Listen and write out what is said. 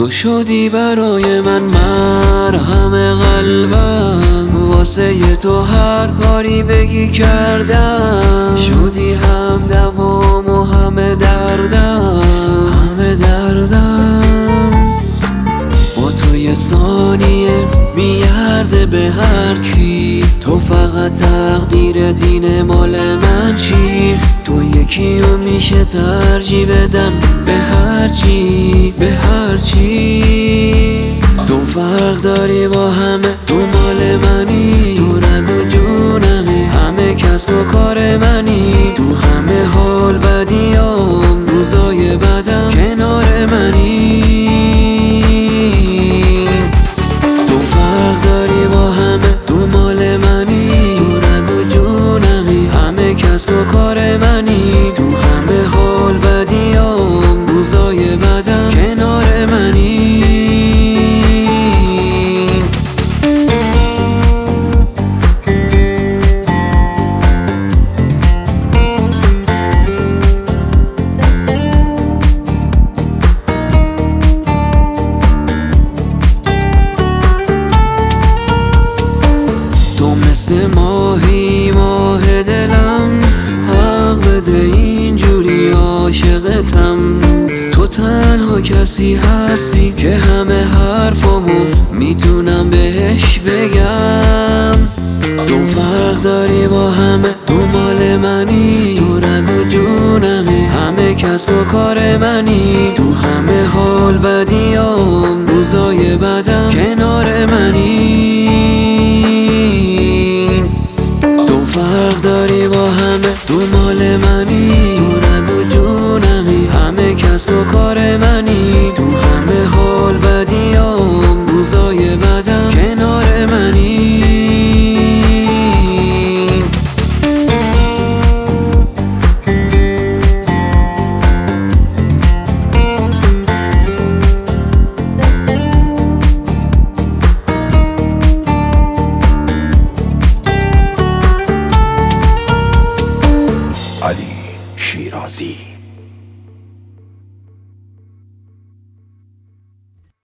تو شدی برای من مرهم قلبم، واسه تو هر کاری بگی کردم. شدی هم دوام و همه دردم، همه دردم. با تو یه ثانیه میارزه به هر کی، تو فقط تقدیرت اینه مال من چی؟ تو یکیو میشه ترجیح بدم به هر چی، به هر چی. تو فرق داری با همه، تو مال منی، تو رگ و جونمی، همه کس و کار منی. تو همه حال بدیام، روزای بدم کنار منی. تو فرق داری با همه، تو مال منی، تو رگ و جونمی، همه کس و کار منی. تو همه حال بدیام، روزای بدم کنار منی. تو مثل ماهی ماه دلم، حق بده اینجوری عاشقتم. تو تنها کسی هستی که همه حرفامو میتونم بهش بگم. تو فرق داری با همه، تو مال منی، تو رگ و جونمی، همه کس و کار منی. تو همه حال بدیام، روزای بدم کنار منی. تو فرق داری با همه، تو مال منی، تو رگ و جونمی، همه کس و کار منی. تو همه حال بدیام، روزای بدم کنار منی. علی شیرازی.